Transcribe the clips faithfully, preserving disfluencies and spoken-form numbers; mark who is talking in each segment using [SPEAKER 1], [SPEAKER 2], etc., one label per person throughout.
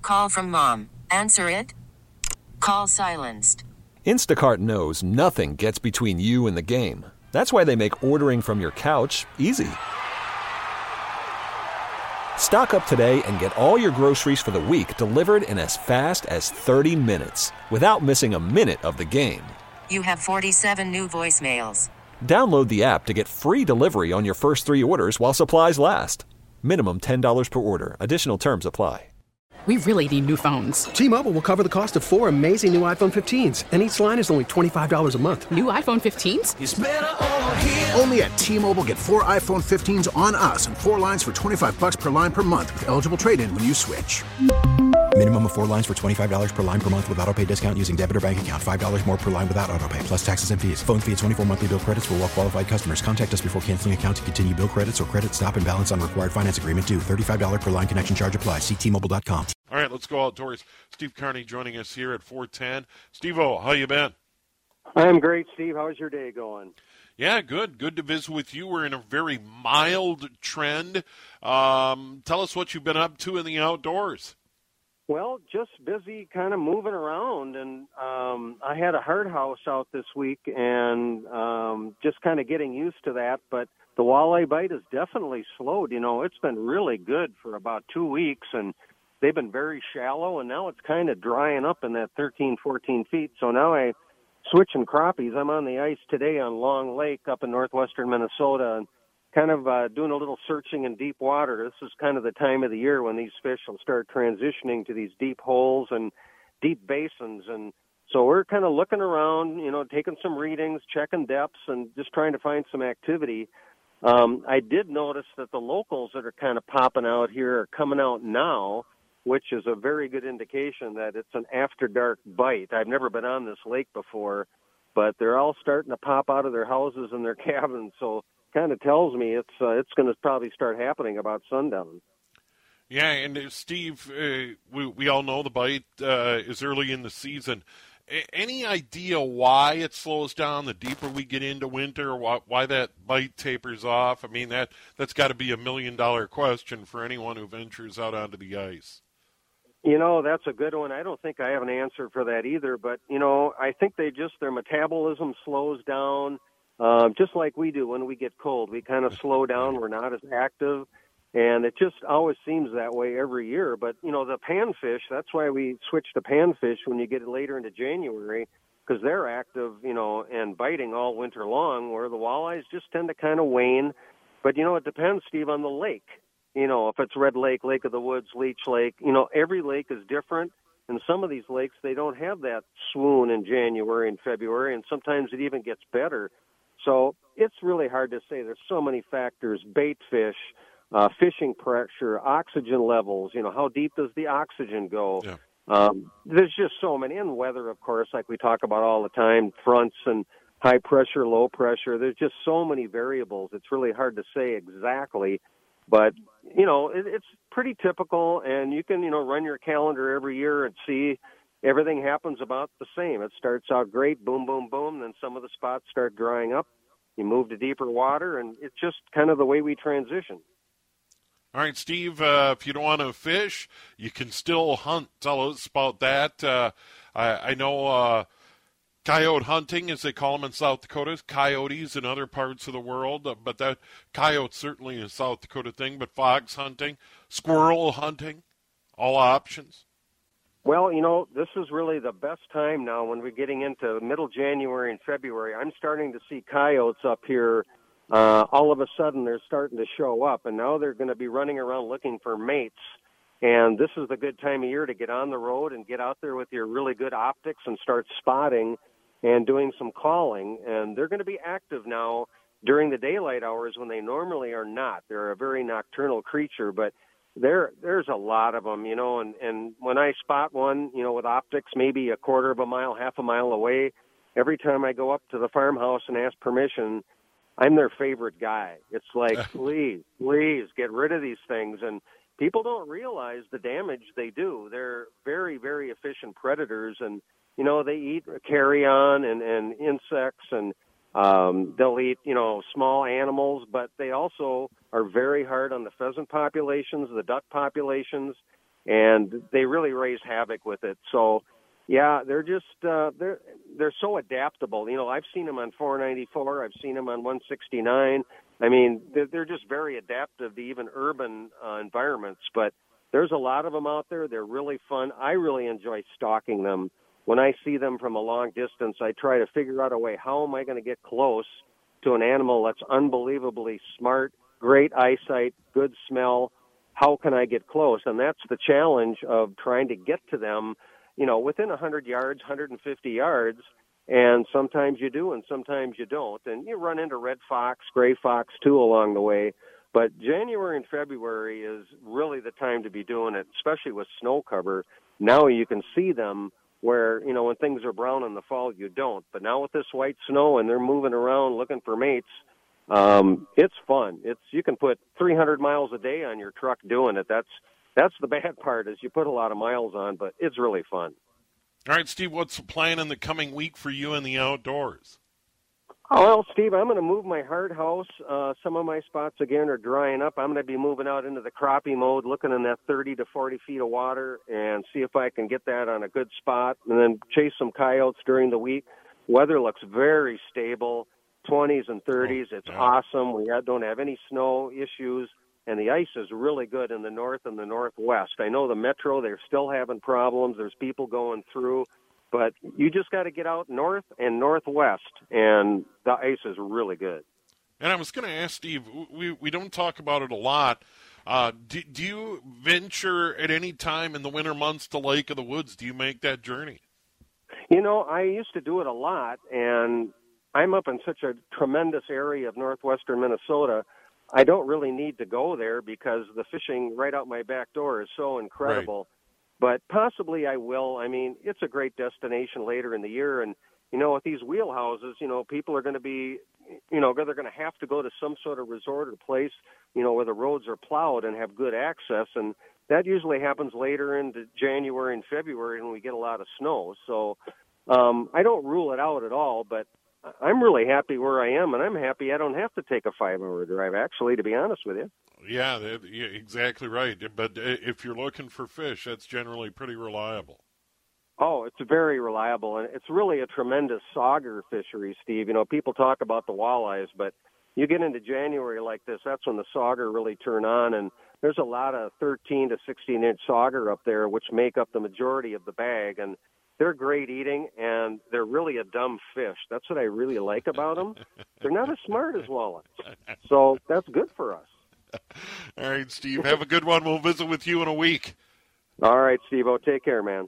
[SPEAKER 1] call from mom. Answer it. Call silenced.
[SPEAKER 2] Instacart knows nothing gets between you and the game. That's why they make ordering from your couch easy. Stock up today and get all your groceries for the week delivered in as fast as thirty minutes without missing a minute of the game.
[SPEAKER 1] You have forty-seven new voicemails.
[SPEAKER 2] Download the app to get free delivery on your first three orders while supplies last. Minimum ten dollars per order. Additional terms apply.
[SPEAKER 3] We really need new phones.
[SPEAKER 4] T-Mobile will cover the cost of four amazing new iPhone fifteens, and each line is only twenty-five dollars a month.
[SPEAKER 3] New iPhone fifteens?
[SPEAKER 5] It's better over here. Only at T-Mobile, get four iPhone fifteens on us and four lines for twenty-five bucks per line per month with eligible trade-in when you switch.
[SPEAKER 6] Minimum of four lines for twenty-five dollars per line per month with autopay discount using debit or bank account. five dollars more per line without autopay, plus taxes and fees. Phone fee at twenty-four monthly bill credits for well-qualified customers. Contact us before canceling account to continue bill credits or credit stop and balance on required finance agreement due. thirty-five dollars per line connection charge applies. See T Mobile dot com.
[SPEAKER 7] All right, let's go outdoors. Steve Carney joining us here at four ten. Steve-O, how you been?
[SPEAKER 8] I'm great, Steve. How's your day going?
[SPEAKER 7] Yeah, good. Good to visit with you. We're in a very mild trend. Um, tell us what you've been up to in the outdoors.
[SPEAKER 8] Well, just busy kind of moving around, and um, I had a hard house out this week, and um, just kind of getting used to that, but the walleye bite has definitely slowed. You know, it's been really good for about two weeks, and they've been very shallow, and now it's kind of drying up in that thirteen, fourteen feet, so now I switching crappies. I'm on the ice today on Long Lake up in northwestern Minnesota, and kind of uh, doing a little searching in deep water. This is kind of the time of the year when these fish will start transitioning to these deep holes and deep basins. And so we're kind of looking around, you know, taking some readings, checking depths, and just trying to find some activity. Um, I did notice that the locals that are kind of popping out here are coming out now, which is a very good indication that it's an after-dark bite. I've never been on this lake before, but they're all starting to pop out of their houses and their cabins, so kind of tells me it's uh, it's going to probably start happening about sundown.
[SPEAKER 7] Yeah, and uh, Steve, uh, we we all know the bite uh, is early in the season. A- any idea why it slows down the deeper we get into winter, why, why that bite tapers off? I mean, that, that's got to be a million-dollar question for anyone who ventures out onto the ice.
[SPEAKER 8] You know, that's a good one. I don't think I have an answer for that either, but, you know, I think they just, their metabolism slows down. Uh, just like we do when we get cold. We kind of slow down. We're not as active. And it just always seems that way every year. But, you know, the panfish, that's why we switch to panfish when you get later into January, because they're active, you know, and biting all winter long, where the walleyes just tend to kind of wane. But, you know, it depends, Steve, on the lake. You know, if it's Red Lake, Lake of the Woods, Leech Lake, you know, every lake is different. And some of these lakes, they don't have that swoon in January and February, and sometimes it even gets better. So it's really hard to say. There's so many factors: bait fish, uh, fishing pressure, oxygen levels. You know, how deep does the oxygen go?
[SPEAKER 7] Yeah.
[SPEAKER 8] Um, there's just so many. And weather, of course, like we talk about all the time, fronts and high pressure, low pressure. There's just so many variables. It's really hard to say exactly. But, you know, it, it's pretty typical. And you can, you know, run your calendar every year and see everything happens about the same. It starts out great, boom, boom, boom. Then some of the spots start drying up. You move to deeper water, and it's just kind of the way we transition.
[SPEAKER 7] All right, Steve, uh, if you don't want to fish, you can still hunt. Tell us about that. Uh, I, I know uh, coyote hunting, as they call them in South Dakota, coyotes in other parts of the world, uh, but that coyote certainly a South Dakota thing, but fox hunting, squirrel hunting, all options.
[SPEAKER 8] Well, you know, this is really the best time now when we're getting into middle January and February. I'm starting to see coyotes up here. Uh, all of a sudden, they're starting to show up, and now they're going to be running around looking for mates. And this is the good time of year to get on the road and get out there with your really good optics and start spotting and doing some calling. And they're going to be active now during the daylight hours when they normally are not. They're a very nocturnal creature, but There, there's a lot of them, you know, and, and when I spot one, you know, with optics, maybe a quarter of a mile, half a mile away, every time I go up to the farmhouse and ask permission, I'm their favorite guy. It's like, please, please get rid of these things. And people don't realize the damage they do. They're very, very efficient predators, and, you know, they eat carrion and, and insects, and Um, they'll eat, you know, small animals, but they also are very hard on the pheasant populations, the duck populations, and they really raise havoc with it. So, yeah, they're just uh, they're they're so adaptable. You know, I've seen them on four ninety-four. I've seen them on one sixty-nine. I mean, they're, they're just very adaptive to even urban uh, environments. But there's a lot of them out there. They're really fun. I really enjoy stalking them. When I see them from a long distance, I try to figure out a way, how am I going to get close to an animal that's unbelievably smart, great eyesight, good smell? How can I get close? And that's the challenge of trying to get to them, you know, within one hundred yards, one hundred fifty yards. And sometimes you do and sometimes you don't. And you run into red fox, gray fox, too, along the way. But January and February is really the time to be doing it, especially with snow cover. Now you can see them where, you know, when things are brown in the fall, you don't. But now with this white snow and they're moving around looking for mates, um, it's fun. It's you can put three hundred miles a day on your truck doing it. That's that's the bad part, is you put a lot of miles on, but it's really fun.
[SPEAKER 7] All right, Steve, what's the plan in the coming week for you in the outdoors?
[SPEAKER 8] Oh, well, Steve, I'm going to move my hard house. Uh, some of my spots, again, are drying up. I'm going to be moving out into the crappie mode, looking in that thirty to forty feet of water, and see if I can get that on a good spot, and then chase some coyotes during the week. Weather looks very stable, twenties and thirties. It's
[SPEAKER 7] yeah.
[SPEAKER 8] awesome. We don't have any snow issues, and the ice is really good in the north and the northwest. I know the metro, they're still having problems. There's people going through. But you just got to get out north and northwest, and the ice is really good.
[SPEAKER 7] And I was going to ask Steve, we we don't talk about it a lot. Uh, do, do you venture at any time in the winter months to Lake of the Woods? Do you make that journey?
[SPEAKER 8] You know, I used to do it a lot, and I'm up in such a tremendous area of northwestern Minnesota, I don't really need to go there because the fishing right out my back door is so incredible. Right. But possibly I will. I mean, it's a great destination later in the year. And, you know, with these wheelhouses, you know, people are going to be, you know, they're going to have to go to some sort of resort or place, you know, where the roads are plowed and have good access. And that usually happens later into January and February when we get a lot of snow. So um, I don't rule it out at all, but I'm really happy where I am, and I'm happy I don't have to take a five-hour drive, actually, to be honest with you.
[SPEAKER 7] Yeah, that, yeah, exactly right. But if you're looking for fish, that's generally pretty reliable.
[SPEAKER 8] Oh, it's very reliable, and it's really a tremendous sauger fishery, Steve. You know, people talk about the walleyes, but you get into January like this, that's when the sauger really turn on, and there's a lot of thirteen to sixteen-inch sauger up there, which make up the majority of the bag, and they're great eating, and they're really a dumb fish. That's what I really like about them. They're not as smart as walleyes, so that's good for us.
[SPEAKER 7] All right, Steve, have a good one. We'll visit with you in a week.
[SPEAKER 8] All right, Steve-O, take care, man.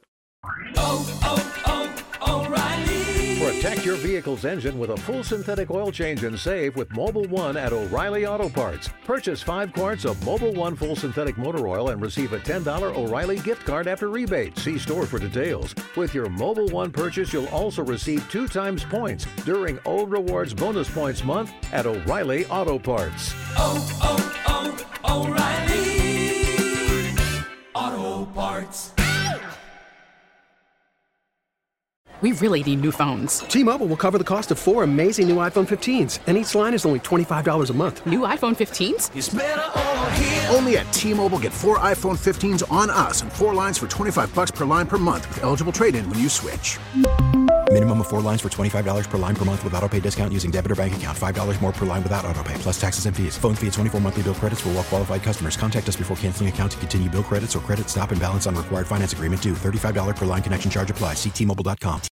[SPEAKER 9] Oh, oh, oh, O'Reilly.
[SPEAKER 10] Protect your vehicle's engine with a full synthetic oil change and save with Mobil one at O'Reilly Auto Parts. Purchase five quarts of Mobil one full synthetic motor oil and receive a ten dollars O'Reilly gift card after rebate. See store for details. With your Mobil one purchase, you'll also receive two times points during O Rewards Bonus Points Month at O'Reilly Auto Parts.
[SPEAKER 9] Oh, oh, oh, O'Reilly Auto Parts.
[SPEAKER 3] We really need new phones.
[SPEAKER 4] T-Mobile will cover the cost of four amazing new iPhone fifteens, and each line is only twenty-five dollars a month.
[SPEAKER 3] New iPhone fifteens?
[SPEAKER 9] It's better over here.
[SPEAKER 5] Only at T-Mobile, get four iPhone fifteens on us and four lines for twenty-five dollars per line per month with eligible trade-in when you switch.
[SPEAKER 6] Minimum of four lines for twenty-five dollars per line per month with autopay discount using debit or bank account. five dollars more per line without autopay, plus taxes and fees. Phone fee at twenty-four monthly bill credits for well-qualified customers. Contact us before canceling account to continue bill credits or credit stop and balance on required finance agreement due. thirty-five dollars per line connection charge applies. See T Mobile dot com.